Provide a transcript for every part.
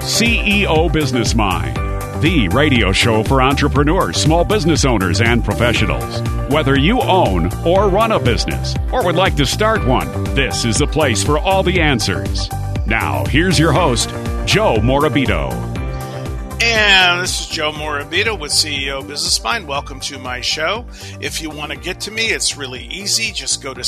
CEO Business Mind, the radio show for entrepreneurs, small business owners, and professionals. Whether you own or run a business or would like to start one, this is the place for all the answers. Now, here's your host, Joe Morabito. And this is Joe Morabito with CEO Business Mind. Welcome to my show. If you want to get to me, it's really easy. Just go to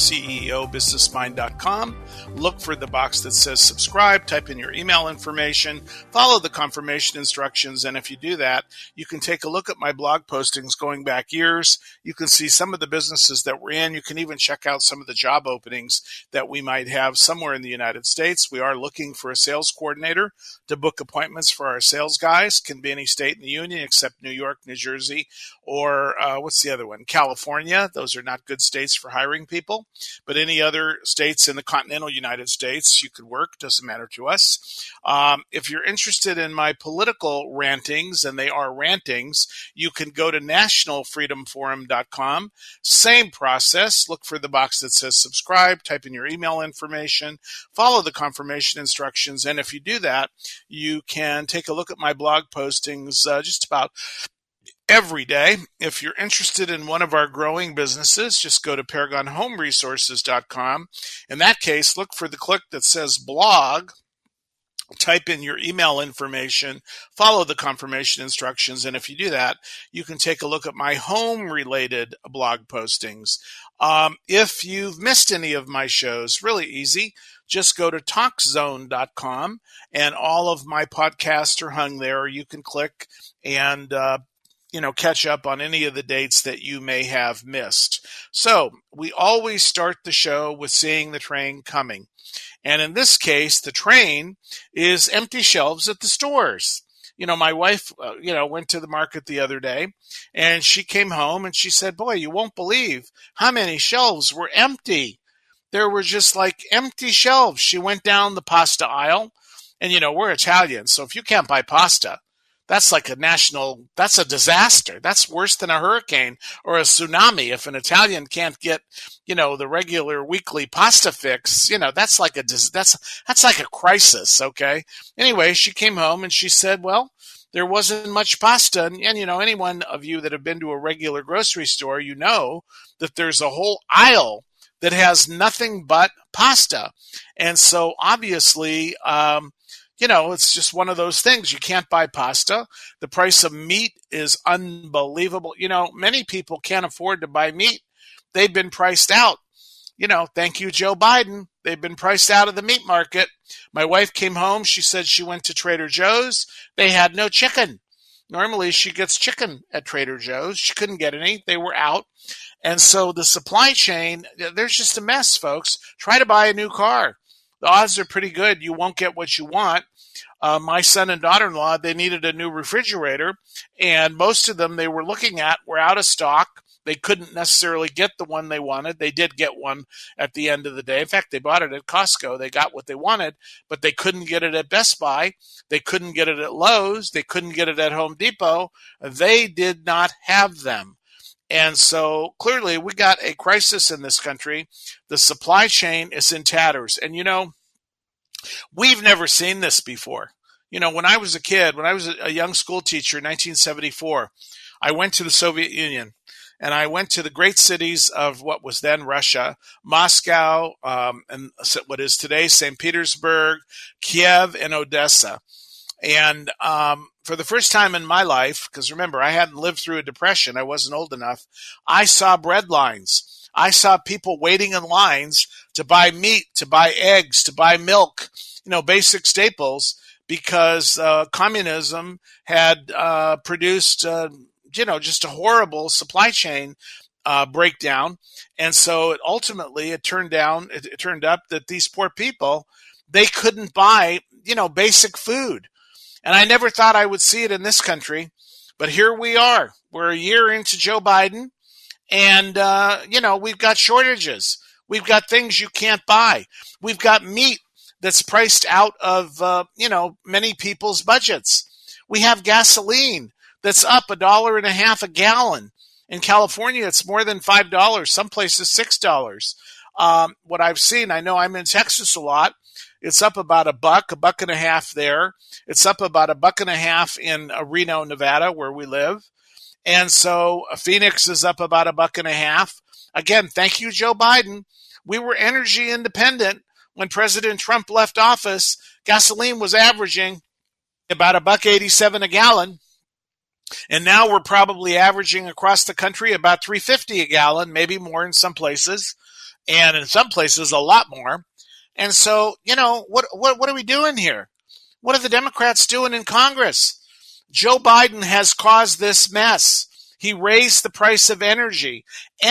ceobusinessmind.com, look for the box that says subscribe, type in your email information, follow the confirmation instructions, and if you do that, you can take a look at my blog postings going back years. You can see some of the businesses that we're in. You can even check out some of the job openings that we might have somewhere in the United States. We are looking for a sales coordinator to book appointments for our sales guys. Can be any state in the union except New York, New Jersey, or what's the other one? California. Those are not good states for hiring people, but any other states in the continental United States you could work. Doesn't matter to us. If you're interested in my political rantings, and they are rantings, you can go to nationalfreedomforum.com. Same process. Look for the box that says subscribe, type in your email information, follow the confirmation instructions, and if you do that, you can take a look at my blog postings just about every day. If you're interested in one of our growing businesses, just go to ParagonHomeResources.com. In that case, look for the click that says blog, type in your email information, follow the confirmation instructions, and if you do that, you can take a look at my home-related blog postings. If you've missed any of my shows, really easy. Just go to TalkZone.com, and all of my podcasts are hung there. You can click and catch up on any of the dates that you may have missed. So we always start the show with seeing the train coming. And in this case, the train is empty shelves at the stores. My wife, went to the market the other day, and she came home and she said, boy, you won't believe how many shelves were empty. There were just like empty shelves. She went down the pasta aisle, and we're Italian, so if you can't buy pasta, that's like that's a disaster. That's worse than a hurricane or a tsunami. If an Italian can't get, the regular weekly pasta fix, that's like a crisis, okay? Anyway, she came home and she said, well, there wasn't much pasta. And any one of you that have been to a regular grocery store, you know that there's a whole aisle that has nothing but pasta. And so obviously, it's just one of those things. You can't buy pasta. The price of meat is unbelievable. Many people can't afford to buy meat. They've been priced out. Thank you, Joe Biden. They've been priced out of the meat market. My wife came home. She said she went to Trader Joe's. They had no chicken. Normally she gets chicken at Trader Joe's. She couldn't get any. They were out. And so the supply chain, there's just a mess, folks. Try to buy a new car. The odds are pretty good you won't get what you want. My son and daughter-in-law, they needed a new refrigerator, and most of them they were looking at were out of stock. They couldn't necessarily get the one they wanted. They did get one at the end of the day. In fact, they bought it at Costco. They got what they wanted, but they couldn't get it at Best Buy. They couldn't get it at Lowe's. They couldn't get it at Home Depot. They did not have them. And so clearly we got a crisis in this country. The supply chain is in tatters. And, we've never seen this before. When I was a kid, when I was a young school teacher in 1974, I went to the Soviet Union. And I went to the great cities of what was then Russia, Moscow, and what is today St. Petersburg, Kiev, and Odessa. And for the first time in my life, because remember, I hadn't lived through a depression, I wasn't old enough, I saw bread lines. I saw people waiting in lines to buy meat, to buy eggs, to buy milk, basic staples, because communism had produced just a horrible supply chain breakdown. And so it turned up that these poor people, they couldn't buy, basic food. And I never thought I would see it in this country, but here we are. We're a year into Joe Biden, and, we've got shortages. We've got things you can't buy. We've got meat that's priced out of, many people's budgets. We have gasoline that's up $1.50 a gallon. In California, it's more than $5. Some places $6. What I've seen, I know I'm in Texas a lot, It's up about a buck and a half there. It's up about a buck and a half in Reno, Nevada, where we live. And so Phoenix is up about a buck and a half. Again, thank you, Joe Biden. We were energy independent when President Trump left office. Gasoline was averaging about $1.87 a gallon. And now we're probably averaging across the country about $3.50 a gallon, maybe more in some places, and in some places a lot more. And so, what are we doing here? What are the Democrats doing in Congress? Joe Biden has caused this mess. He raised the price of energy.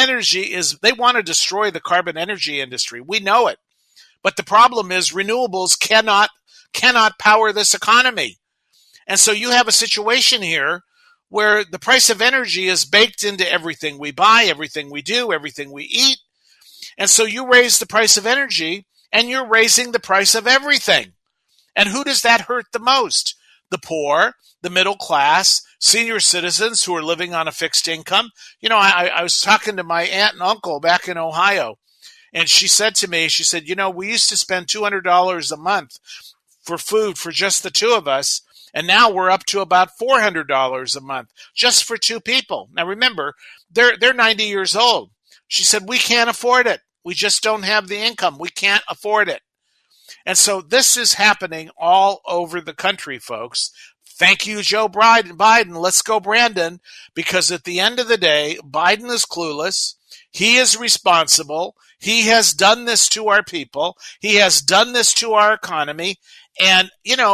They want to destroy the carbon energy industry. We know it. But the problem is renewables cannot power this economy. And so you have a situation here where the price of energy is baked into everything we buy, everything we do, everything we eat. And so you raise the price of energy and you're raising the price of everything. And who does that hurt the most? The poor, the middle class, senior citizens who are living on a fixed income. I was talking to my aunt and uncle back in Ohio, and she said to me, we used to spend $200 a month for food for just the two of us. And now we're up to about $400 a month just for two people. Now remember, they're 90 years old. She said, we can't afford it. We just don't have the income. We can't afford it. And so this is happening all over the country, folks. Thank you, Joe Biden. Let's go, Brandon, because at the end of the day, Biden is clueless. He is responsible. He has done this to our people. He has done this to our economy. And,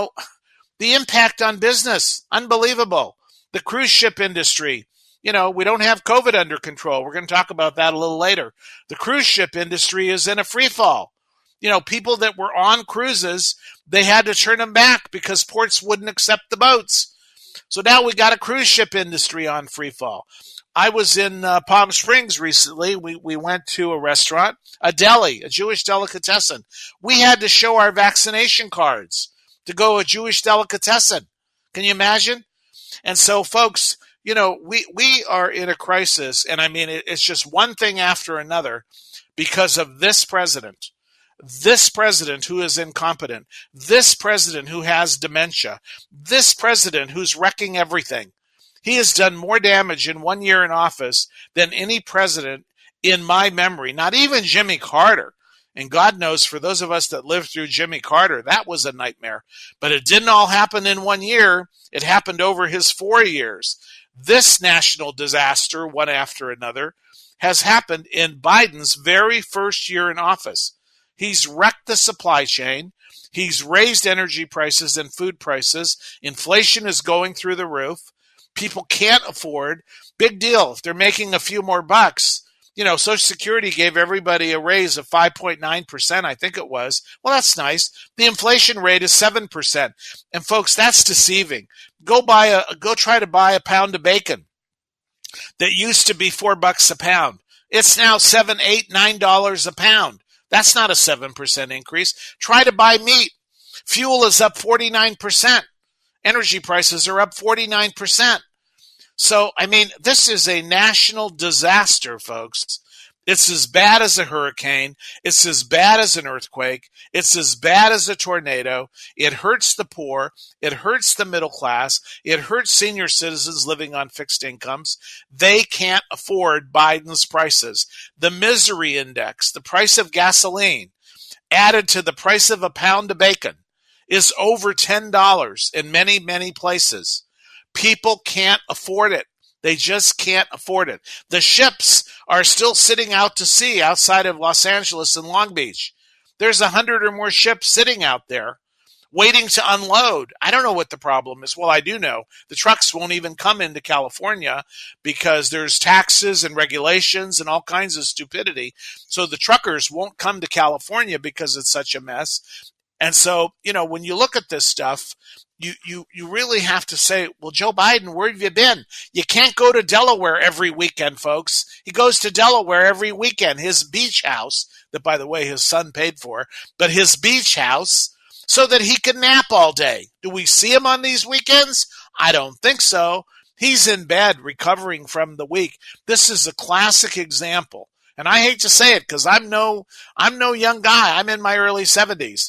the impact on business, unbelievable. The cruise ship industry, we don't have COVID under control. We're going to talk about that a little later. The cruise ship industry is in a free fall. People that were on cruises, they had to turn them back because ports wouldn't accept the boats. So now we got a cruise ship industry on free fall. I was in Palm Springs recently. We went to a restaurant, a deli, a Jewish delicatessen. We had to show our vaccination cards to go a Jewish delicatessen. Can you imagine? And so, folks, we are in a crisis, and I mean, it's just one thing after another because of this president who is incompetent, this president who has dementia, this president who's wrecking everything. He has done more damage in 1 year in office than any president in my memory, not even Jimmy Carter. And God knows, for those of us that lived through Jimmy Carter, that was a nightmare. But it didn't all happen in 1 year. It happened over his 4 years. This national disaster, one after another, has happened in Biden's very first year in office. He's wrecked the supply chain. He's raised energy prices and food prices. Inflation is going through the roof. People can't afford. Big deal. If they're making a few more bucks, Social Security gave everybody a raise of 5.9%, I think it was. Well, that's nice. The inflation rate is 7%. And folks, that's deceiving. Go try to buy a pound of bacon that used to be $4 a pound. It's now $7, $8, $9 a pound. That's not a 7% increase. Try to buy meat. Fuel is up 49%. Energy prices are up 49%. So, I mean, this is a national disaster, folks. It's as bad as a hurricane. It's as bad as an earthquake. It's as bad as a tornado. It hurts the poor. It hurts the middle class. It hurts senior citizens living on fixed incomes. They can't afford Biden's prices. The misery index, the price of gasoline, added to the price of a pound of bacon, is over $10 in many, many places. People can't afford it. They just can't afford it. The ships are still sitting out to sea outside of Los Angeles and Long Beach. There's 100 or more ships sitting out there waiting to unload. I don't know what the problem is. Well, I do know. The trucks won't even come into California because there's taxes and regulations and all kinds of stupidity. So the truckers won't come to California because it's such a mess. And so, when you look at this stuff, you really have to say, well, Joe Biden, where have you been? You can't go to Delaware every weekend, folks. He goes to Delaware every weekend, his beach house, that, by the way, his son paid for, but his beach house, so that he can nap all day. Do we see him on these weekends? I don't think so. He's in bed recovering from the week. This is a classic example. And I hate to say it because I'm no young guy. I'm in my early 70s.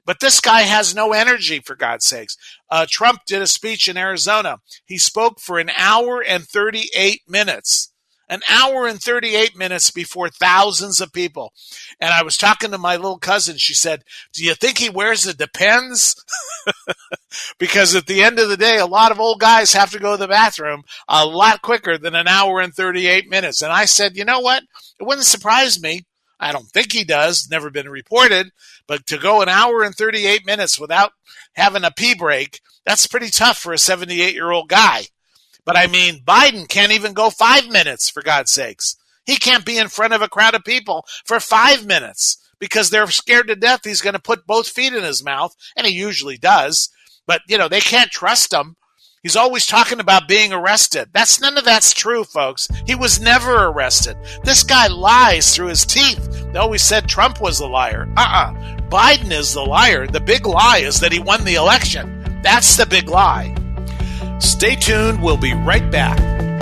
But this guy has no energy, for God's sakes. Trump did a speech in Arizona. He spoke for an hour and 38 minutes. An hour and 38 minutes before thousands of people. And I was talking to my little cousin. She said, do you think he wears the Depends? Because at the end of the day, a lot of old guys have to go to the bathroom a lot quicker than an hour and 38 minutes. And I said, you know what? It wouldn't surprise me. I don't think he does. Never been reported. But to go an hour and 38 minutes without having a pee break, that's pretty tough for a 78-year-old guy. But I mean, Biden can't even go 5 minutes, for God's sakes. He can't be in front of a crowd of people for 5 minutes because they're scared to death he's going to put both feet in his mouth, and he usually does. But, they can't trust him. He's always talking about being arrested. None of that's true, folks. He was never arrested. This guy lies through his teeth. They always said Trump was the liar. Biden is the liar. The big lie is that he won the election. That's the big lie. Stay tuned. We'll be right back.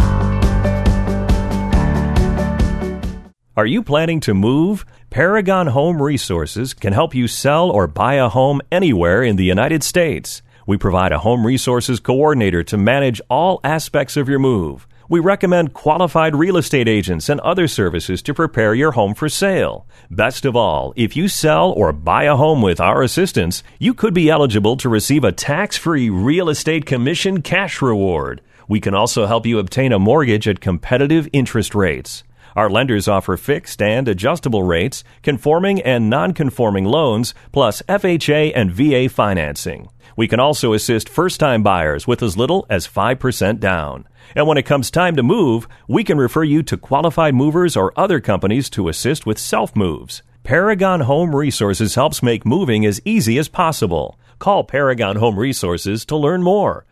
Are you planning to move? Paragon Home Resources can help you sell or buy a home anywhere in the United States. We provide a home resources coordinator to manage all aspects of your move. We recommend qualified real estate agents and other services to prepare your home for sale. Best of all, if you sell or buy a home with our assistance, you could be eligible to receive a tax-free real estate commission cash reward. We can also help you obtain a mortgage at competitive interest rates. Our lenders offer fixed and adjustable rates, conforming and non-conforming loans, plus FHA and VA financing. We can also assist first-time buyers with as little as 5% down. And when it comes time to move, we can refer you to qualified movers or other companies to assist with self-moves. Paragon Home Resources helps make moving as easy as possible. Call Paragon Home Resources to learn more.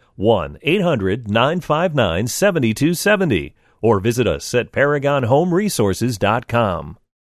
1-800-959-7270. Or visit us at ParagonHomeResources.com.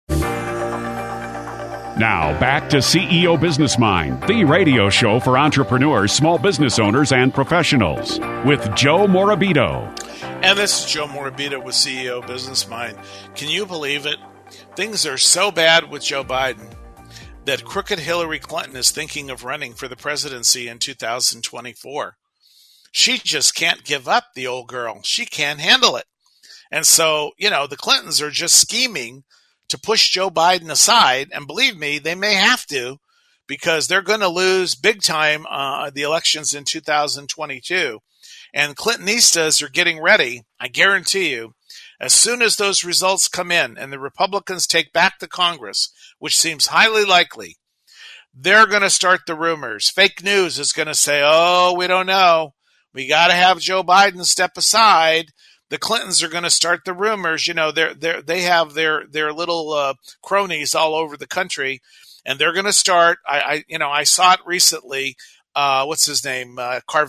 Now, back to CEO Business Mind, the radio show for entrepreneurs, small business owners, and professionals, with Joe Morabito. And this is Joe Morabito with CEO Business Mind. Can you believe it? Things are so bad with Joe Biden that crooked Hillary Clinton is thinking of running for the presidency in 2024. She just can't give up, the old girl. She can't handle it. And so, the Clintons are just scheming to push Joe Biden aside. And believe me, they may have to, because they're going to lose big time the elections in 2022. And Clintonistas are getting ready, I guarantee you, as soon as those results come in and the Republicans take back the Congress, which seems highly likely, they're going to start the rumors. Fake news is going to say, oh, we don't know. We got to have Joe Biden step aside. The Clintons are going to start the rumors. They have their little cronies all over the country, and they're going to start. I saw it recently. What's his name?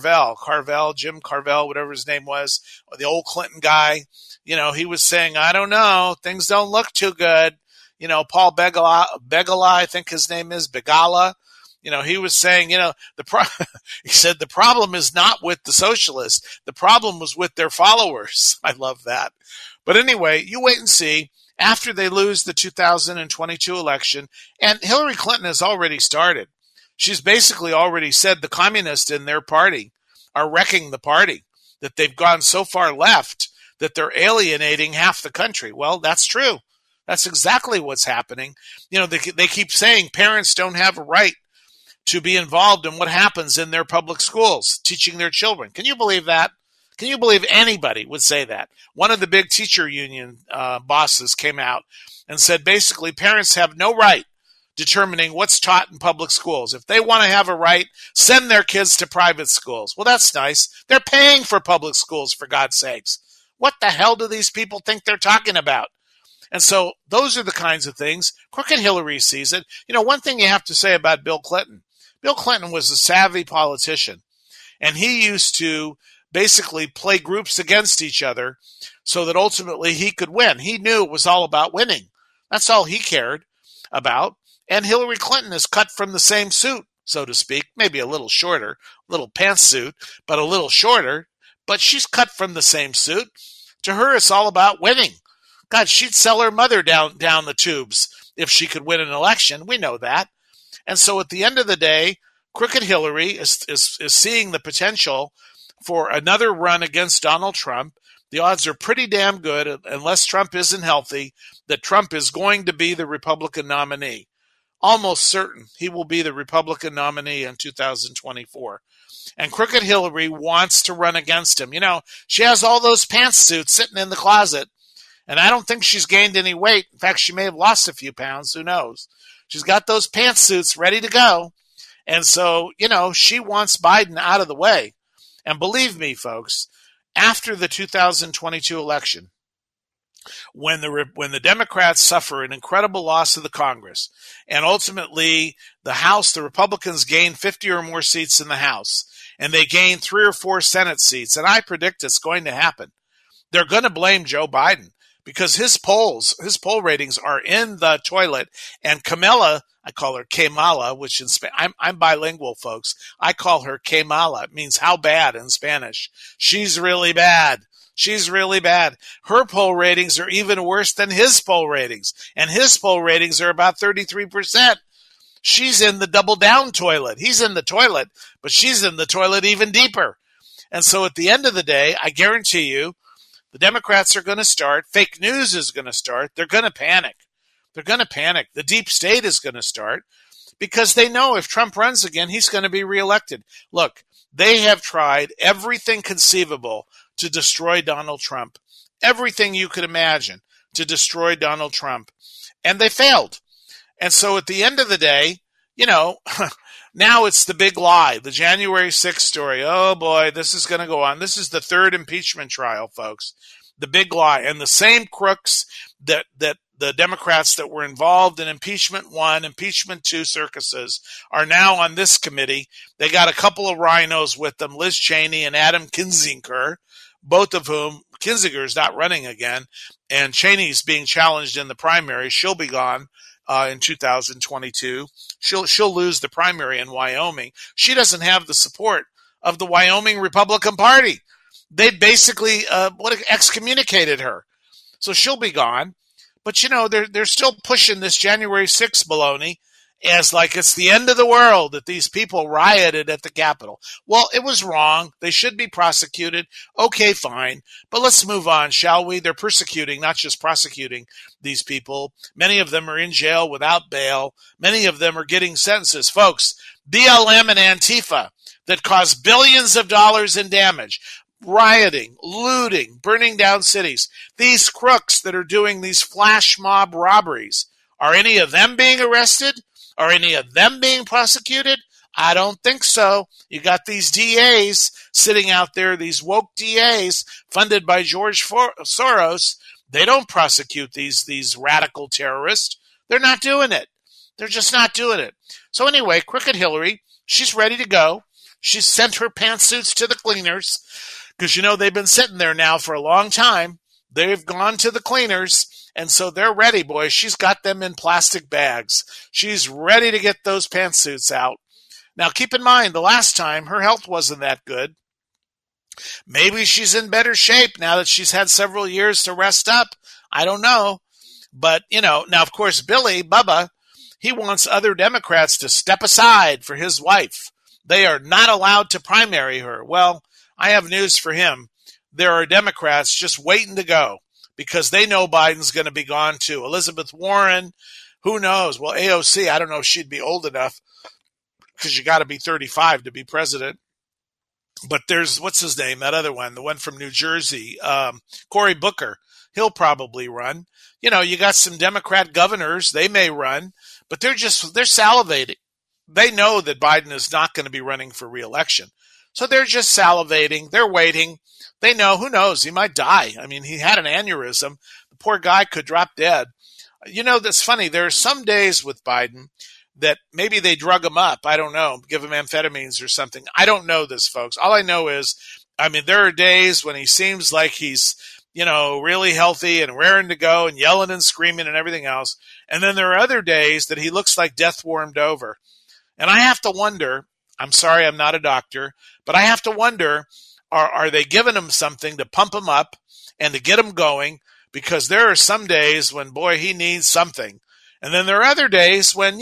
Jim Carvell, whatever his name was, the old Clinton guy. He was saying, I don't know, things don't look too good. Paul Begala, I think his name is Begala. He was saying, he said the problem is not with the socialists. The problem was with their followers. I love that. But anyway, you wait and see after they lose the 2022 election. And Hillary Clinton has already started. She's basically already said the communists in their party are wrecking the party, that they've gone so far left that they're alienating half the country. Well, that's true. That's exactly what's happening. They keep saying parents don't have a right to be involved in what happens in their public schools, teaching their children. Can you believe that? Can you believe anybody would say that? One of the big teacher union bosses came out and said basically parents have no right determining what's taught in public schools. If they want to have a right, send their kids to private schools. Well, that's nice. They're paying for public schools, for God's sakes. What the hell do these people think they're talking about? And so those are the kinds of things. Crooked Hillary sees it. One thing you have to say about Bill Clinton. Bill Clinton was a savvy politician, and he used to basically play groups against each other so that ultimately he could win. He knew it was all about winning. That's all he cared about. And Hillary Clinton is cut from the same suit, so to speak, maybe a little shorter, a little pantsuit, but a little shorter. But she's cut from the same suit. To her, it's all about winning. God, she'd sell her mother down the tubes if she could win an election. We know that. And so at the end of the day, Crooked Hillary is seeing the potential for another run against Donald Trump. The odds are pretty damn good, unless Trump isn't healthy, that Trump is going to be the Republican nominee. Almost certain he will be the Republican nominee in 2024. And Crooked Hillary wants to run against him. You know, she has all those pantsuits sitting in the closet, and I don't think she's gained any weight. In fact, she may have lost a few pounds. Who knows? She's got those pantsuits ready to go. And so, you know, she wants Biden out of the way. And believe me, folks, after the 2022 election, when the Democrats suffer an incredible loss of the Congress, and ultimately the House, the Republicans gain 50 or more seats in the House, and they gain 3 or 4 Senate seats, and I predict it's going to happen, they're going to blame Joe Biden because his poll ratings are in the toilet, and Kamala, I call her Kamala, which in I'm bilingual, folks. I call her Kamala. It means how bad in Spanish. She's really bad. She's really bad. Her poll ratings are even worse than his poll ratings, and his poll ratings are about 33%. She's in the double down toilet. He's in the toilet, but she's in the toilet even deeper. And so at the end of the day, I guarantee you, the Democrats are going to start. Fake news is going to start. They're going to panic. They're going to panic. The deep state is going to start because they know if Trump runs again, he's going to be reelected. Look, they have tried everything conceivable to destroy Donald Trump, everything you could imagine to destroy Donald Trump, and they failed. And so at the end of the day, you know, now it's the big lie, the January 6th story. Oh boy, this is going to go on. This is the third impeachment trial, folks. The big lie. And the same crooks that the Democrats that were involved in impeachment 1, impeachment 2 circuses are now on this committee. They got a couple of rhinos with them, Liz Cheney and Adam Kinzinger, both of whom, Kinzinger's not running again, and Cheney's being challenged in the primary. She'll be gone in 2022. She'll lose the primary in Wyoming. She doesn't have the support of the Wyoming Republican Party. They basically excommunicated her. So she'll be gone. But, you know, they're still pushing this January 6th baloney as like it's the end of the world that these people rioted at the Capitol. Well, it was wrong. They should be prosecuted. Okay, fine. But let's move on, shall we? They're persecuting, not just prosecuting these people. Many of them are in jail without bail. Many of them are getting sentences. Folks, BLM and Antifa that caused billions of dollars in damage, rioting, looting, burning down cities. These crooks that are doing these flash mob robberies, are any of them being arrested? Are any of them being prosecuted? I don't think so. You got these DAs sitting out there, these woke DAs funded by George Soros. They don't prosecute these radical terrorists. They're not doing it. They're just not doing it. So anyway, Crooked Hillary, she's ready to go. She's sent her pantsuits to the cleaners because, you know, they've been sitting there now for a long time. They've gone to the cleaners. And so they're ready, boys. She's got them in plastic bags. She's ready to get those pantsuits out. Now, keep in mind, the last time, her health wasn't that good. Maybe she's in better shape now that she's had several years to rest up. I don't know. But, you know, now, of course, Bubba, he wants other Democrats to step aside for his wife. They are not allowed to primary her. Well, I have news for him. There are Democrats just waiting to go, because they know Biden's going to be gone too. Elizabeth Warren, who knows? Well, AOC, I don't know if she'd be old enough because you got to be 35 to be president. But there's, what's his name? That other one, the one from New Jersey, Cory Booker. He'll probably run. You know, you got some Democrat governors. They may run, but they're salivating. They know that Biden is not going to be running for re-election. So they're just salivating. They're waiting. They know, who knows, he might die. I mean, he had an aneurysm. The poor guy could drop dead. You know, that's funny. There are some days with Biden that maybe they drug him up. I don't know, give him amphetamines or something. I don't know this, folks. All I know is, I mean, there are days when he seems like he's, you know, really healthy and raring to go and yelling and screaming and everything else. And then there are other days that he looks like death warmed over. And I have to wonder, I'm sorry, I'm not a doctor, but I have to wonder, are they giving him something to pump him up and to get him going? Because there are some days when, boy, he needs something. And then there are other days when,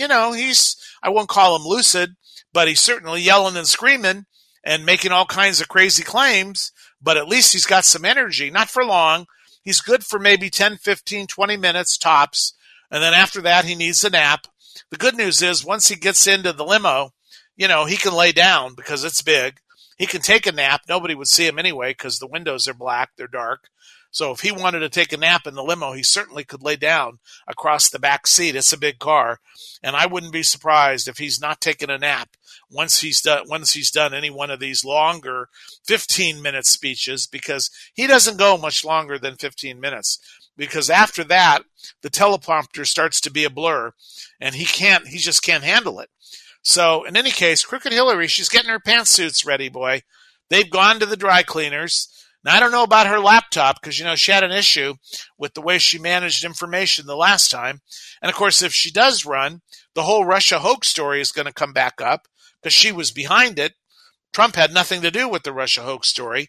I won't call him lucid, but he's certainly yelling and screaming and making all kinds of crazy claims, but at least he's got some energy, not for long. He's good for maybe 10, 15, 20 minutes tops. And then after that, he needs a nap. The good news is once he gets into the limo, he can lay down because it's big. He can take a nap. Nobody would see him anyway because the windows are black. They're dark. So if he wanted to take a nap in the limo, he certainly could lay down across the back seat. It's a big car. And I wouldn't be surprised if he's not taking a nap once he's done any one of these longer 15-minute speeches, because he doesn't go much longer than 15 minutes. Because after that, the teleprompter starts to be a blur and he just can't handle it. So in any case, Crooked Hillary, she's getting her pantsuits ready, boy. They've gone to the dry cleaners. Now, I don't know about her laptop because, she had an issue with the way she managed information the last time. And, of course, if she does run, the whole Russia hoax story is going to come back up because she was behind it. Trump had nothing to do with the Russia hoax story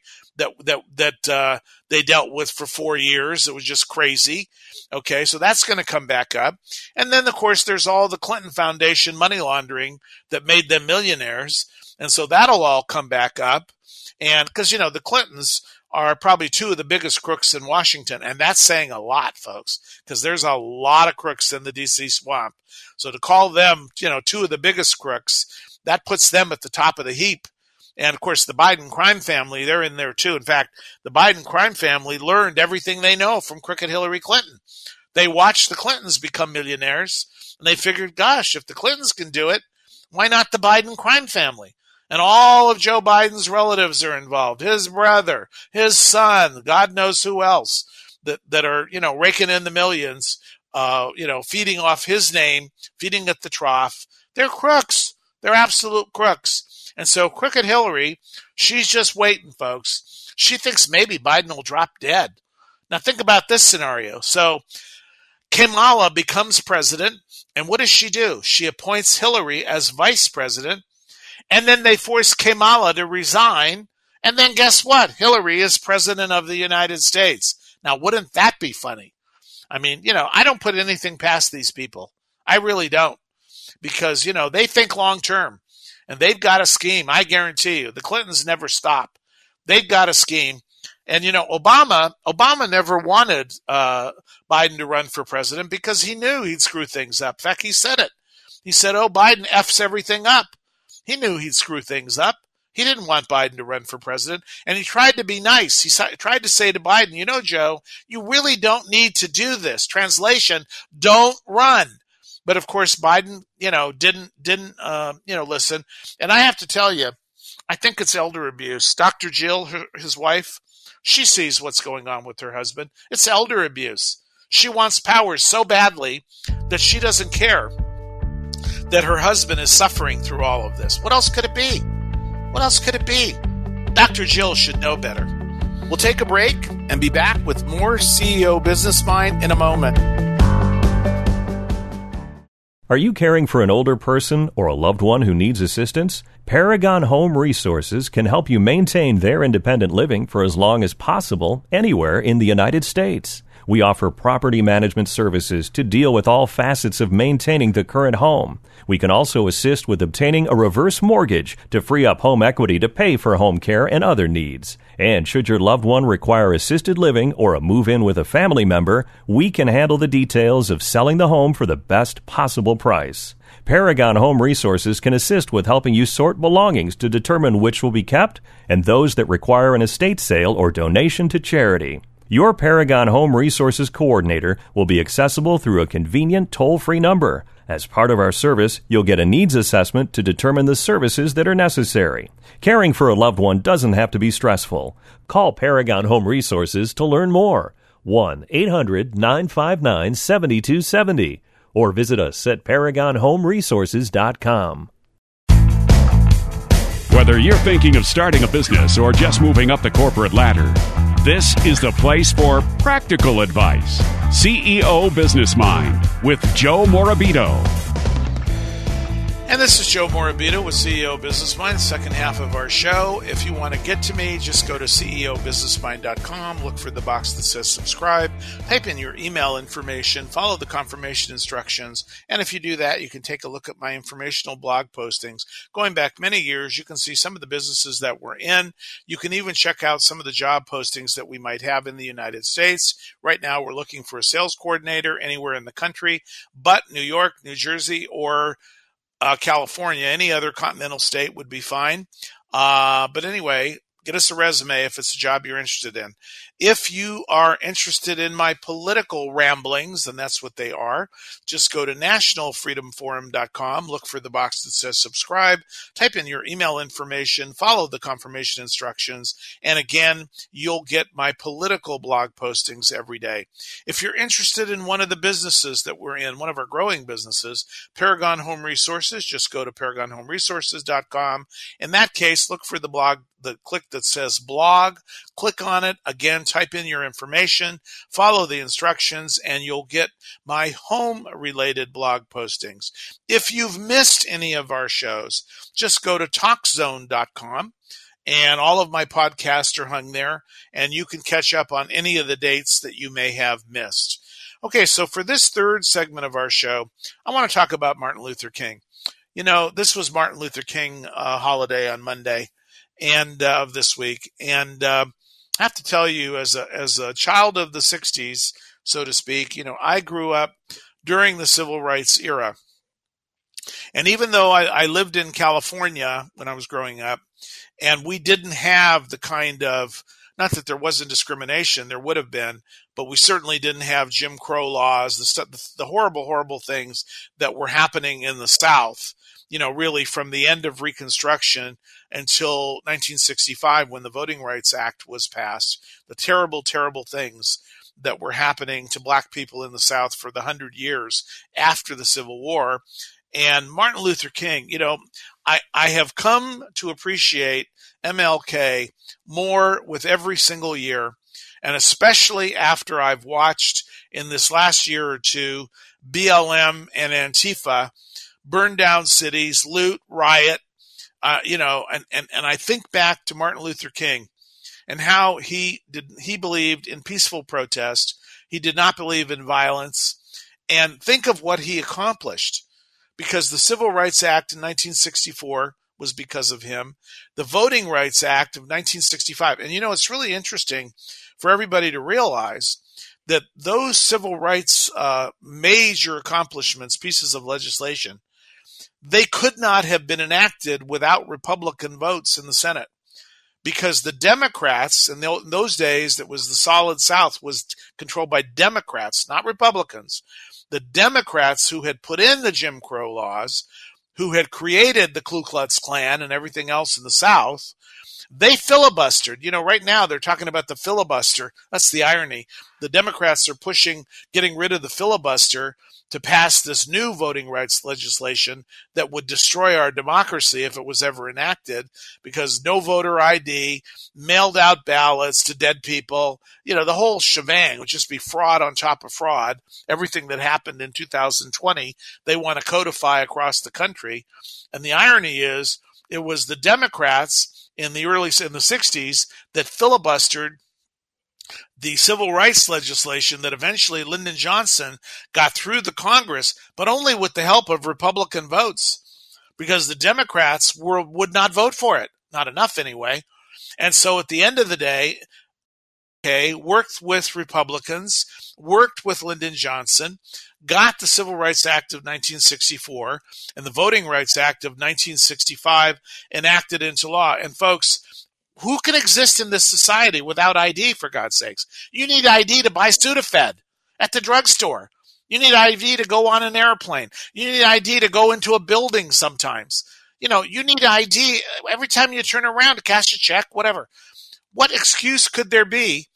that they dealt with for 4 years. It was just crazy. Okay, so that's going to come back up. And then, of course, there's all the Clinton Foundation money laundering that made them millionaires. And so that'll all come back up. And because, the Clintons are probably two of the biggest crooks in Washington. And that's saying a lot, folks, because there's a lot of crooks in the D.C. swamp. So to call them, two of the biggest crooks, that puts them at the top of the heap. And, of course, the Biden crime family, they're in there, too. In fact, the Biden crime family learned everything they know from Crooked Hillary Clinton. They watched the Clintons become millionaires, and they figured, gosh, if the Clintons can do it, why not the Biden crime family? And all of Joe Biden's relatives are involved, his brother, his son, God knows who else, that are, raking in the millions, feeding off his name, feeding at the trough. They're crooks. They're absolute crooks. And so Crooked Hillary, she's just waiting, folks. She thinks maybe Biden will drop dead. Now think about this scenario. So Kamala becomes president, and what does she do? She appoints Hillary as vice president, and then they force Kamala to resign, and then guess what? Hillary is president of the United States. Now, wouldn't that be funny? I mean, I don't put anything past these people. I really don't, because, they think long term. And they've got a scheme, I guarantee you. The Clintons never stop. They've got a scheme. And, Obama never wanted Biden to run for president because he knew he'd screw things up. In fact, he said it. He said, Biden F's everything up. He knew he'd screw things up. He didn't want Biden to run for president. And he tried to be nice. He tried to say to Biden, Joe, you really don't need to do this. Translation, don't run. But of course, Biden, didn't listen. And I have to tell you, I think it's elder abuse. Dr. Jill, his wife, she sees what's going on with her husband. It's elder abuse. She wants power so badly that she doesn't care that her husband is suffering through all of this. What else could it be? What else could it be? Dr. Jill should know better. We'll take a break and be back with more CEO Business Mind in a moment. Are you caring for an older person or a loved one who needs assistance? Paragon Home Resources can help you maintain their independent living for as long as possible anywhere in the United States. We offer property management services to deal with all facets of maintaining the current home. We can also assist with obtaining a reverse mortgage to free up home equity to pay for home care and other needs. And should your loved one require assisted living or a move-in with a family member, we can handle the details of selling the home for the best possible price. Paragon Home Resources can assist with helping you sort belongings to determine which will be kept and those that require an estate sale or donation to charity. Your Paragon Home Resources coordinator will be accessible through a convenient toll-free number. As part of our service, you'll get a needs assessment to determine the services that are necessary. Caring for a loved one doesn't have to be stressful. Call Paragon Home Resources to learn more. 1-800-959-7270 or visit us at ParagonHomeResources.com. Whether you're thinking of starting a business or just moving up the corporate ladder, this is the place for practical advice. CEO Business Mind with Joe Morabito. And this is Joe Morabito with CEO Business Mind, the second half of our show. If you want to get to me, just go to ceobusinessmind.com, look for the box that says subscribe, type in your email information, follow the confirmation instructions, and if you do that, you can take a look at my informational blog postings. Going back many years, you can see some of the businesses that we're in. You can even check out some of the job postings that we might have in the United States. Right now, we're looking for a sales coordinator anywhere in the country, but New York, New Jersey, or California, any other continental state would be fine. But anyway, get us a resume if it's a job you're interested in. If you are interested in my political ramblings, and that's what they are, just go to nationalfreedomforum.com, look for the box that says subscribe, type in your email information, follow the confirmation instructions, and again, you'll get my political blog postings every day. If you're interested in one of the businesses that we're in, one of our growing businesses, Paragon Home Resources, just go to paragonhomeresources.com. In that case, look for the blog, the click that says blog, click on it, again, type in your information, follow the instructions, and you'll get my home-related blog postings. If you've missed any of our shows, just go to talkzone.com, and all of my podcasts are hung there, and you can catch up on any of the dates that you may have missed. Okay, so for this third segment of our show, I want to talk about Martin Luther King. You know, this was Martin Luther King holiday on Monday and of this week, and I have to tell you, as a child of the 60s, so to speak, you know, I grew up during the civil rights era. And even though I lived in California when I was growing up, and we didn't have the kind of, not that there wasn't discrimination, there would have been, but we certainly didn't have Jim Crow laws, the horrible, horrible things that were happening in the South, you know, really from the end of Reconstruction until 1965 when the Voting Rights Act was passed. The terrible, terrible things that were happening to black people in the South for the 100 years after the Civil War. And Martin Luther King, you know, I have come to appreciate MLK more with every single year, and especially after I've watched in this last year or two BLM and Antifa burn down cities, loot, riot, you know, and I think back to Martin Luther King and how he believed in peaceful protest. He did not believe in violence, and think of what he accomplished, because the Civil Rights Act in 1964 was because of him. The Voting Rights Act of 1965. And, you know, it's really interesting for everybody to realize that those civil rights major accomplishments, pieces of legislation, they could not have been enacted without Republican votes in the Senate, because the Democrats, in those days, that was the Solid South, was controlled by Democrats, not Republicans. The Democrats who had put in the Jim Crow laws, who had created the Ku Klux Klan and everything else in the South, they filibustered. You know, right now they're talking about the filibuster. That's the irony. The Democrats are pushing getting rid of the filibuster to pass this new voting rights legislation that would destroy our democracy if it was ever enacted, because no voter ID, mailed out ballots to dead people, you know, the whole shebang would just be fraud on top of fraud. Everything that happened in 2020, they want to codify across the country. And the irony is, it was the Democrats in the 60s that filibustered the civil rights legislation that eventually Lyndon Johnson got through the Congress, but only with the help of Republican votes, because the Democrats would not vote for it. Not enough anyway. And so at the end of the day, worked with Republicans, worked with Lyndon Johnson, got the Civil Rights Act of 1964 and the Voting Rights Act of 1965 enacted into law. And folks, who can exist in this society without ID, for God's sakes? You need ID to buy Sudafed at the drugstore. You need ID to go on an airplane. You need ID to go into a building sometimes. You know, you need ID every time you turn around to cash a check, whatever. What excuse could there be,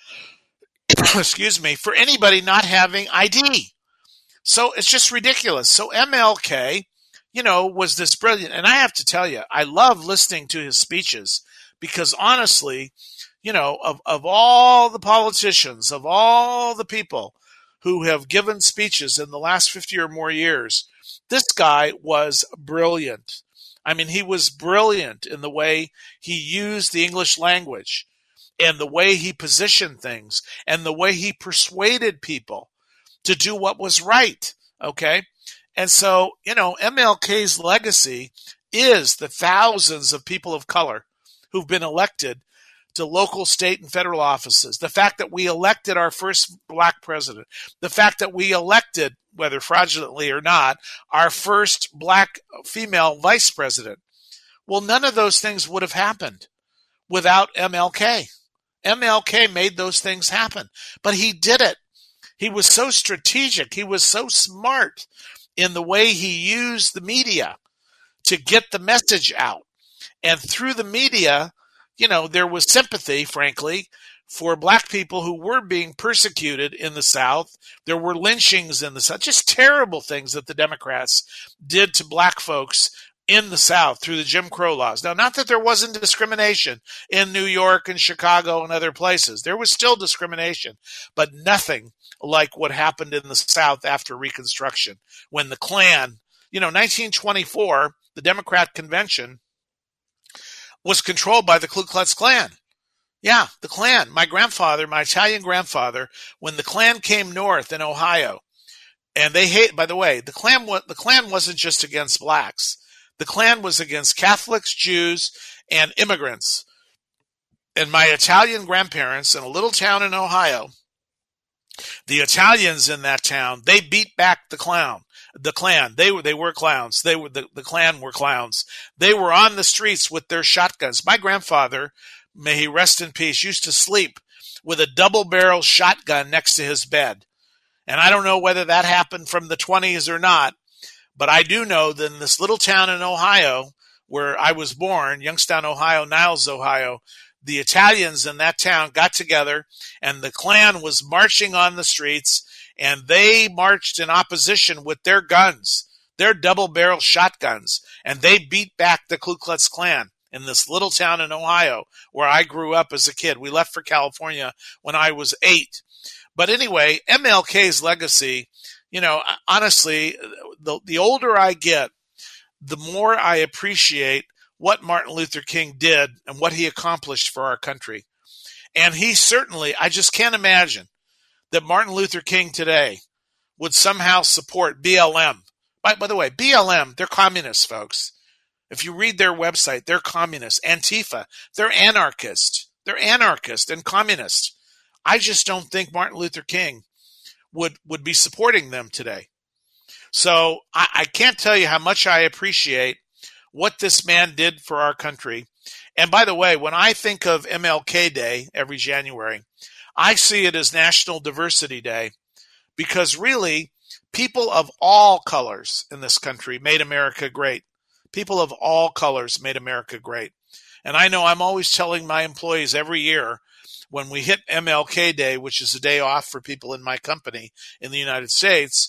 excuse me, for anybody not having ID? So it's just ridiculous. So MLK, you know, was this brilliant. And I have to tell you, I love listening to his speeches, because honestly, you know, of all the politicians, of all the people who have given speeches in the last 50 or more years, This guy was brilliant. I mean, he was brilliant in the way he used the English language and the way he positioned things and the way he persuaded people to do what was right. Okay. And so, MLK's legacy is the thousands of people of color who've been elected to local, state, and federal offices. The fact that we elected our first black president. The fact that we elected, whether fraudulently or not, our first black female vice president. Well, none of those things would have happened without MLK. MLK made those things happen, but he did it. He was so strategic. He was so smart in the way he used the media to get the message out. And through the media, there was sympathy, frankly, for black people who were being persecuted in the South. There were lynchings in the South, just terrible things that the Democrats did to black folks in the South through the Jim Crow laws. Now, not that there wasn't discrimination in New York and Chicago and other places. There was still discrimination, but nothing like what happened in the South after Reconstruction when the Klan, 1924, the Democrat convention was controlled by the Ku Klux Klan. Yeah, the Klan. My Italian grandfather, when the Klan came north in Ohio, and by the way, the Klan wasn't just against blacks. The Klan was against Catholics, Jews, and immigrants. And my Italian grandparents in a little town in Ohio, the Italians in that town, they beat back the Klan. They were clowns. The Klan were clowns. They were on the streets with their shotguns. My grandfather, may he rest in peace, used to sleep with a double-barrel shotgun next to his bed. And I don't know whether that happened from the 20s or not, but I do know that in this little town in Ohio where I was born, Youngstown, Ohio, Niles, Ohio, the Italians in that town got together and the Klan was marching on the streets, and they marched in opposition with their guns, their double-barrel shotguns, and they beat back the Ku Klux Klan in this little town in Ohio where I grew up as a kid. We left for California when I was 8. But anyway, MLK's legacy, honestly, the older I get, the more I appreciate what Martin Luther King did and what he accomplished for our country. And he certainly, I just can't imagine that Martin Luther King today would somehow support BLM. By the way, BLM, they're communists, folks. If you read their website, they're communists. Antifa, they're anarchists. They're anarchist and communist. I just don't think Martin Luther King would be supporting them today. So I can't tell you how much I appreciate what this man did for our country. And by the way, when I think of MLK Day every January, I see it as National Diversity Day because really people of all colors in this country made America great. People of all colors made America great. And I know I'm always telling my employees every year when we hit MLK Day, which is a day off for people in my company in the United States,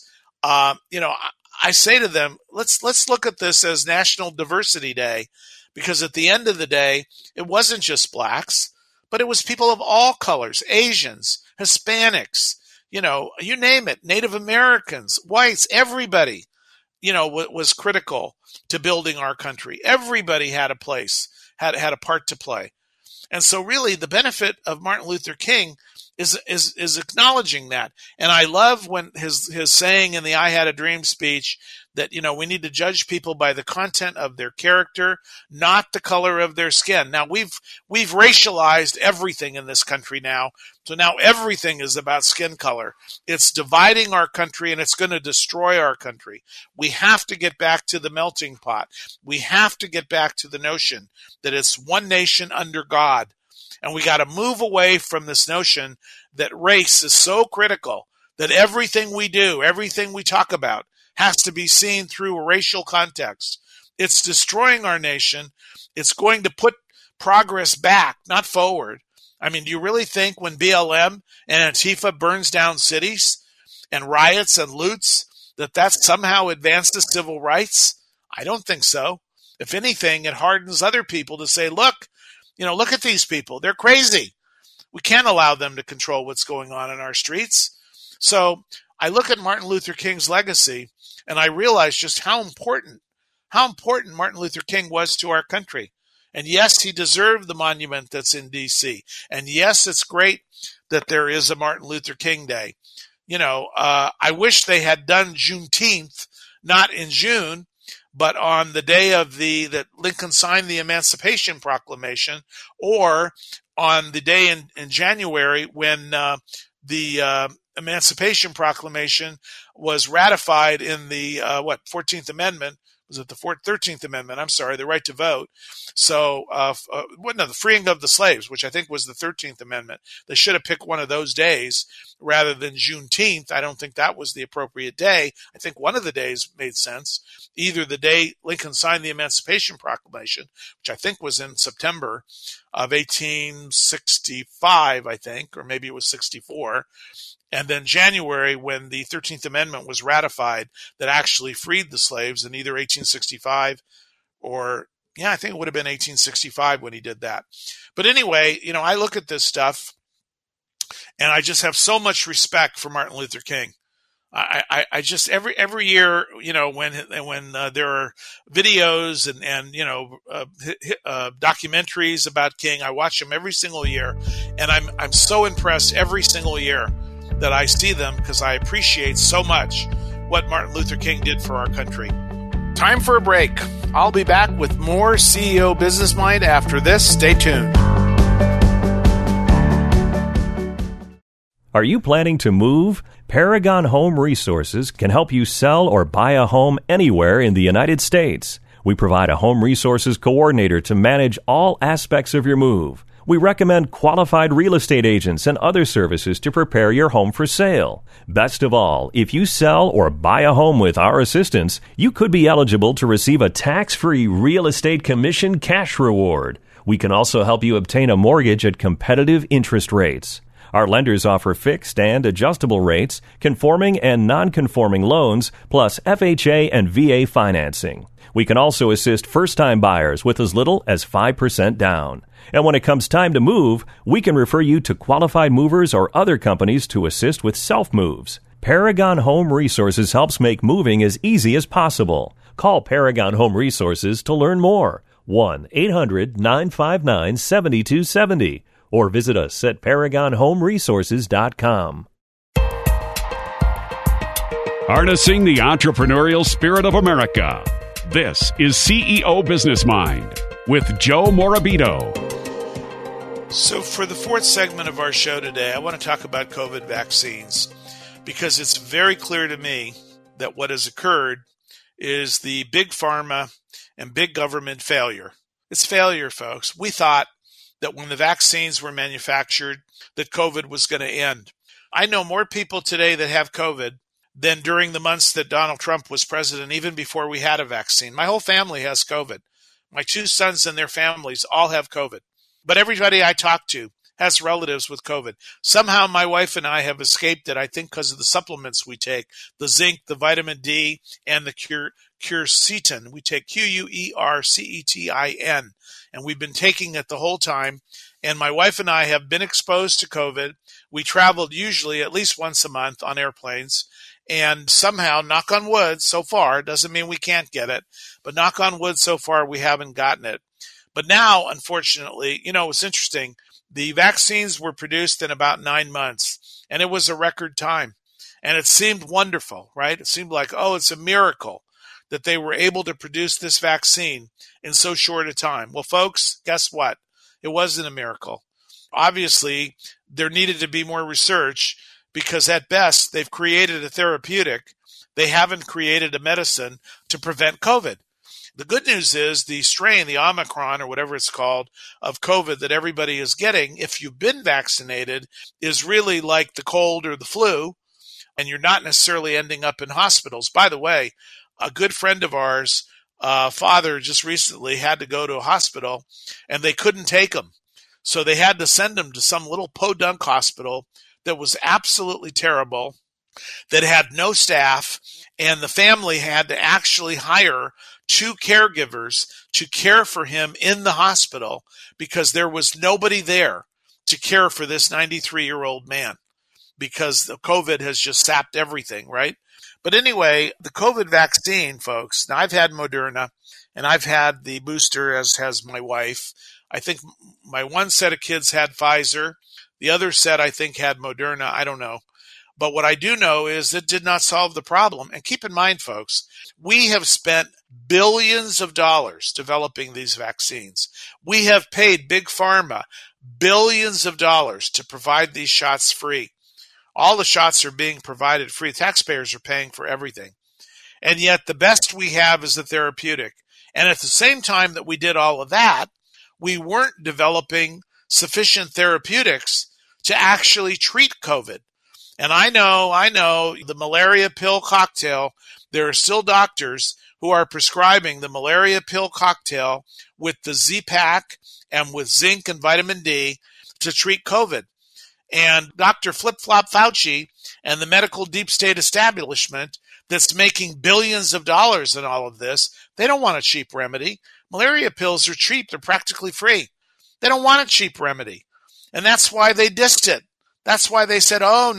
I say to them, let's look at this as National Diversity Day, because at the end of the day, it wasn't just blacks, but it was people of all colors, Asians, Hispanics, you name it, Native Americans, whites, everybody, was critical to building our country. Everybody had a place, had a part to play. And so really the benefit of Martin Luther King is acknowledging that. And I love when his saying in the I Had a Dream speech that, we need to judge people by the content of their character, not the color of their skin. Now we've racialized everything in this country now. So now everything is about skin color. It's dividing our country and it's going to destroy our country. We have to get back to the melting pot. We have to get back to the notion that it's one nation under God. And we got to move away from this notion that race is so critical that everything we do, everything we talk about has to be seen through a racial context. It's destroying our nation. It's going to put progress back, not forward. I mean, do you really think when BLM and Antifa burns down cities and riots and loots that somehow advances civil rights? I don't think so. If anything, it hardens other people to say, look at these people. They're crazy. We can't allow them to control what's going on in our streets. So I look at Martin Luther King's legacy And I realized just how important Martin Luther King was to our country. And yes, he deserved the monument that's in D.C. And yes, it's great that there is a Martin Luther King Day. I wish they had done Juneteenth, not in June, but on the day of that Lincoln signed the Emancipation Proclamation, or on the day in January when the Emancipation Proclamation was ratified in the 14th Amendment. Was it the 13th Amendment? I'm sorry, the right to vote. So, the freeing of the slaves, which I think was the 13th Amendment. They should have picked one of those days rather than Juneteenth. I don't think that was the appropriate day. I think one of the days made sense. Either the day Lincoln signed the Emancipation Proclamation, which I think was in September of 1865, I think, or maybe it was 64. And then January, when the 13th Amendment was ratified, that actually freed the slaves in either 1865 or, I think it would have been 1865 when he did that. But anyway, I look at this stuff and I just have so much respect for Martin Luther King. I just every year, when there are videos and documentaries about King, I watch them every single year, and I'm so impressed every single year that I see them, because I appreciate so much what Martin Luther King did for our country. Time for a break. I'll be back with more CEO Business Mind after this. Stay tuned. Are you planning to move? Paragon Home Resources can help you sell or buy a home anywhere in the United States. We provide a home resources coordinator to manage all aspects of your move. We recommend qualified real estate agents and other services to prepare your home for sale. Best of all, if you sell or buy a home with our assistance, you could be eligible to receive a tax-free real estate commission cash reward. We can also help you obtain a mortgage at competitive interest rates. Our lenders offer fixed and adjustable rates, conforming and non-conforming loans, plus FHA and VA financing. We can also assist first-time buyers with as little as 5% down. And when it comes time to move, we can refer you to qualified movers or other companies to assist with self-moves. Paragon Home Resources helps make moving as easy as possible. Call Paragon Home Resources to learn more. 1-800-959-7270. Or visit us at ParagonHomeResources.com. Harnessing the entrepreneurial spirit of America. This is CEO Business Mind with Joe Morabito. So for the fourth segment of our show today, I want to talk about COVID vaccines, because it's very clear to me that what has occurred is the big pharma and big government failure. It's failure, folks. We thought that when the vaccines were manufactured, that COVID was going to end. I know more people today that have COVID than during the months that Donald Trump was president, even before we had a vaccine. My whole family has COVID. My two sons and their families all have COVID. But everybody I talk to has relatives with COVID. Somehow my wife and I have escaped it, I think because of the supplements we take, the zinc, the vitamin D, and the quercetin. We take Quercetin, and we've been taking it the whole time. And my wife and I have been exposed to COVID. We traveled usually at least once a month on airplanes. And somehow, knock on wood, so far, doesn't mean we can't get it, but knock on wood, so far we haven't gotten it. But now, unfortunately, it's interesting. The vaccines were produced in about 9 months, and it was a record time. And it seemed wonderful, right? It seemed like, it's a miracle that they were able to produce this vaccine in so short a time. Well, folks, guess what? It wasn't a miracle. Obviously, there needed to be more research, because at best, they've created a therapeutic. They haven't created a medicine to prevent COVID. The good news is the strain, the Omicron or whatever it's called, of COVID that everybody is getting, if you've been vaccinated, is really like the cold or the flu, and you're not necessarily ending up in hospitals. By the way, a good friend of ours, father just recently had to go to a hospital, and they couldn't take him. So they had to send him to some little podunk hospital that was absolutely terrible, that had no staff, and the family had to actually hire 2 caregivers to care for him in the hospital, because there was nobody there to care for this 93-year-old man, because the COVID has just sapped everything, right? But anyway, the COVID vaccine, folks, now I've had Moderna and I've had the booster, as has my wife. I think my one set of kids had Pfizer. The other set, I think, had Moderna. I don't know. But what I do know is it did not solve the problem. And keep in mind, folks, we have spent billions of dollars developing these vaccines. We have paid Big Pharma billions of dollars to provide these shots free. All the shots are being provided free. Taxpayers are paying for everything. And yet the best we have is the therapeutic. And at the same time that we did all of that, we weren't developing sufficient therapeutics to actually treat COVID. And I know the malaria pill cocktail, there are still doctors who are prescribing the malaria pill cocktail with the Z-Pak and with zinc and vitamin D to treat COVID. And Dr. Flip-Flop Fauci and the medical deep state establishment that's making billions of dollars in all of this, they don't want a cheap remedy. Malaria pills are cheap. They're practically free. They don't want a cheap remedy. And that's why they dissed it. That's why they said, oh,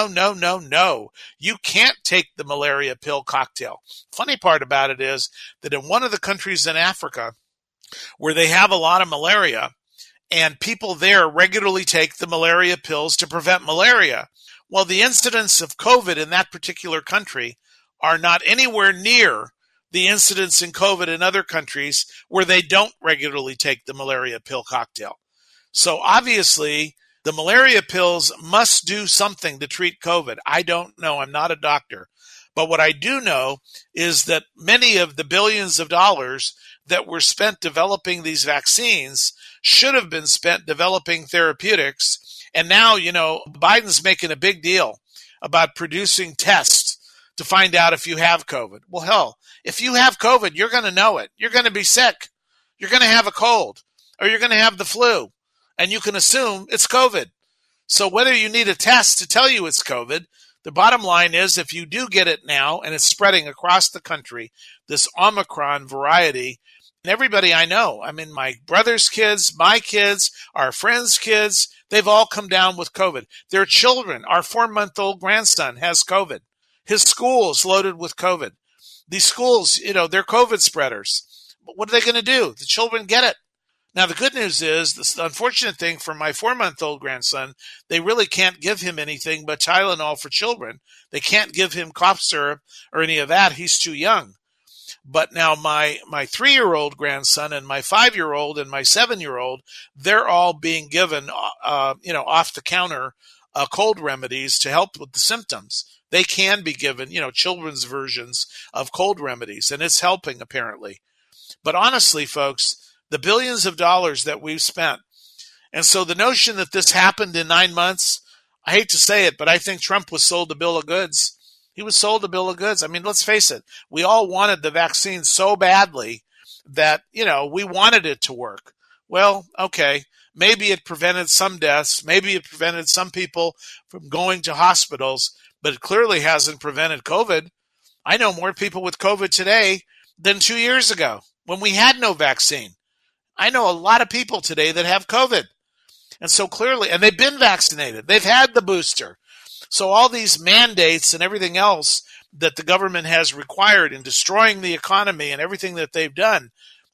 no. You can't take the malaria pill cocktail. Funny part about it is that in one of the countries in Africa where they have a lot of malaria, and people there regularly take the malaria pills to prevent malaria. Well, the incidence of COVID in that particular country are not anywhere near the incidence in COVID in other countries where they don't regularly take the malaria pill cocktail. So obviously, the malaria pills must do something to treat COVID. I don't know. I'm not a doctor. But what I do know is that many of the billions of dollars that were spent developing these vaccines should have been spent developing therapeutics. And now, Biden's making a big deal about producing tests to find out if you have COVID. Well, hell, if you have COVID, you're going to know it. You're going to be sick. You're going to have a cold, or you're going to have the flu, and you can assume it's COVID. So whether you need a test to tell you it's COVID, the bottom line is if you do get it now and it's spreading across the country, this Omicron variety, and everybody I know, my brother's kids, my kids, our friends' kids, they've all come down with COVID. Their children, our 4-month-old grandson has COVID. His school is loaded with COVID. These schools, they're COVID spreaders. But what are they going to do? The children get it. Now, the good news is, the unfortunate thing for my 4-month-old grandson, they really can't give him anything but Tylenol for children. They can't give him cough syrup or any of that. He's too young. But now my 3-year-old grandson and my 5-year-old and my 7-year-old, they're all being given, off-the-counter cold remedies to help with the symptoms. They can be given, children's versions of cold remedies, and it's helping apparently. But honestly, folks, the billions of dollars that we've spent, and so the notion that this happened in 9 months, I hate to say it, but I think Trump was sold a bill of goods. He was sold a bill of goods. Let's face it. We all wanted the vaccine so badly that, we wanted it to work. Well, okay, maybe it prevented some deaths. Maybe it prevented some people from going to hospitals, but it clearly hasn't prevented COVID. I know more people with COVID today than 2 years ago when we had no vaccine. I know a lot of people today that have COVID. And so clearly, and they've been vaccinated. They've had the booster. So all these mandates and everything else that the government has required in destroying the economy and everything that they've done,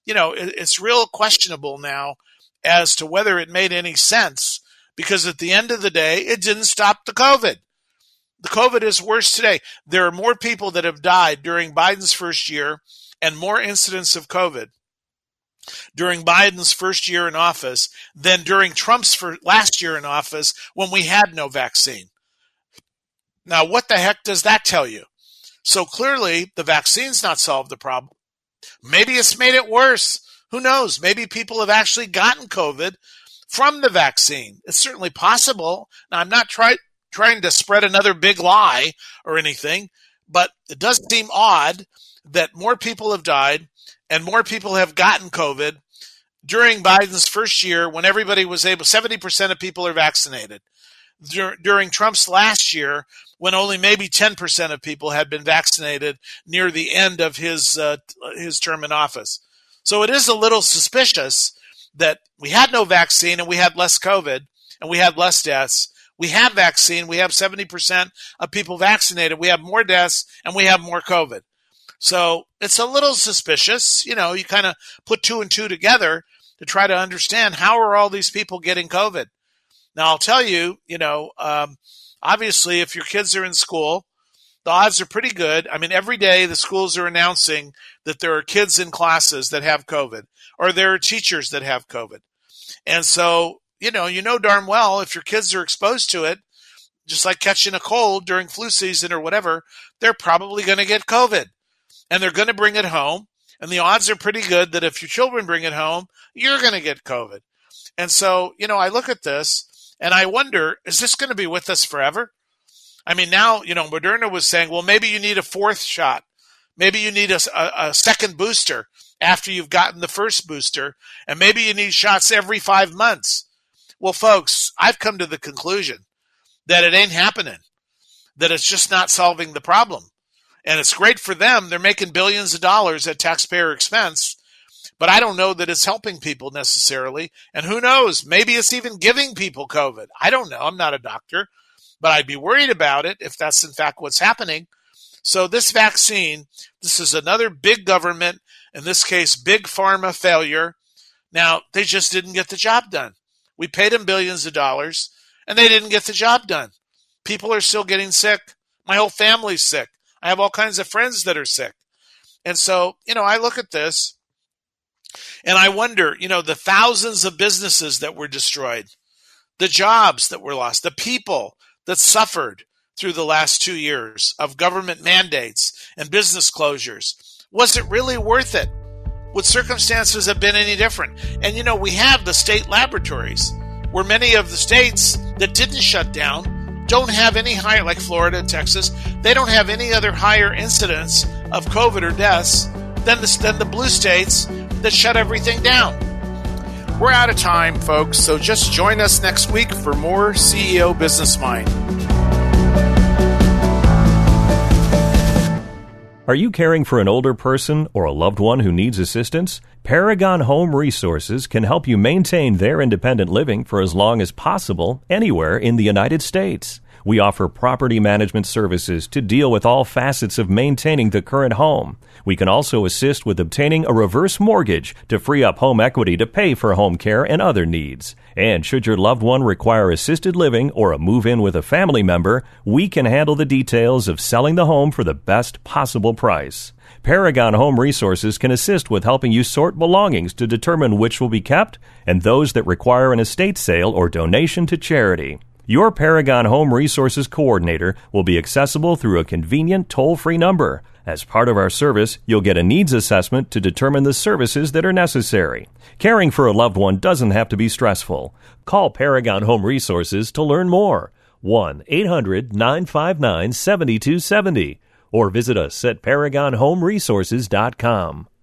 it's real questionable now as to whether it made any sense, because at the end of the day, it didn't stop the COVID. The COVID is worse today. There are more people that have died during Biden's first year and more incidents of COVID during Biden's first year in office than during Trump's last year in office when we had no vaccine. Now, what the heck does that tell you? So clearly, the vaccine's not solved the problem. Maybe it's made it worse. Who knows? Maybe people have actually gotten COVID from the vaccine. It's certainly possible. Now, I'm not trying to spread another big lie or anything, but it does seem odd that more people have died and more people have gotten COVID during Biden's first year when everybody was 70% of people are vaccinated. During Trump's last year, when only maybe 10% of people had been vaccinated near the end of his term in office. So it is a little suspicious that we had no vaccine and we had less COVID and we had less deaths We have vaccine. We have 70% of people vaccinated. We have more deaths and we have more COVID. So it's a little suspicious. You kind of put 2 and 2 together to try to understand how are all these people getting COVID. Now, I'll tell you, obviously, if your kids are in school, the odds are pretty good. I mean, every day the schools are announcing that there are kids in classes that have COVID or there are teachers that have COVID. And so, you know darn well if your kids are exposed to it, just like catching a cold during flu season or whatever, they're probably going to get COVID and they're going to bring it home. And the odds are pretty good that if your children bring it home, you're going to get COVID. And so, I look at this and I wonder, is this going to be with us forever? I mean, now, Moderna was saying, well, maybe you need a 4th shot. Maybe you need a second booster after you've gotten the first booster. And maybe you need shots every 5 months. Well, folks, I've come to the conclusion that it ain't happening, that it's just not solving the problem. And it's great for them. They're making billions of dollars at taxpayer expense. But I don't know that it's helping people necessarily. And who knows? Maybe it's even giving people COVID. I don't know. I'm not a doctor. But I'd be worried about it if that's in fact what's happening. So this vaccine, this is another big government, in this case, big pharma failure. Now, they just didn't get the job done. We paid them billions of dollars, and they didn't get the job done. People are still getting sick. My whole family's sick. I have all kinds of friends that are sick. And so, I look at this, and I wonder, the thousands of businesses that were destroyed, the jobs that were lost, the people that suffered through the last 2 years of government mandates and business closures. Was it really worth it? Would circumstances have been any different? And we have the state laboratories where many of the states that didn't shut down don't have any higher, like Florida and Texas, they don't have any other higher incidence of COVID or deaths than the blue states that shut everything down. We're out of time, folks, so just join us next week for more CEO Business Mind. Are you caring for an older person or a loved one who needs assistance? Paragon Home Resources can help you maintain their independent living for as long as possible anywhere in the United States. We offer property management services to deal with all facets of maintaining the current home. We can also assist with obtaining a reverse mortgage to free up home equity to pay for home care and other needs. And should your loved one require assisted living or a move-in with a family member, we can handle the details of selling the home for the best possible price. Paragon Home Resources can assist with helping you sort belongings to determine which will be kept and those that require an estate sale or donation to charity. Your Paragon Home Resources coordinator will be accessible through a convenient toll-free number. As part of our service, you'll get a needs assessment to determine the services that are necessary. Caring for a loved one doesn't have to be stressful. Call Paragon Home Resources to learn more. 1-800-959-7270 or visit us at ParagonHomeResources.com.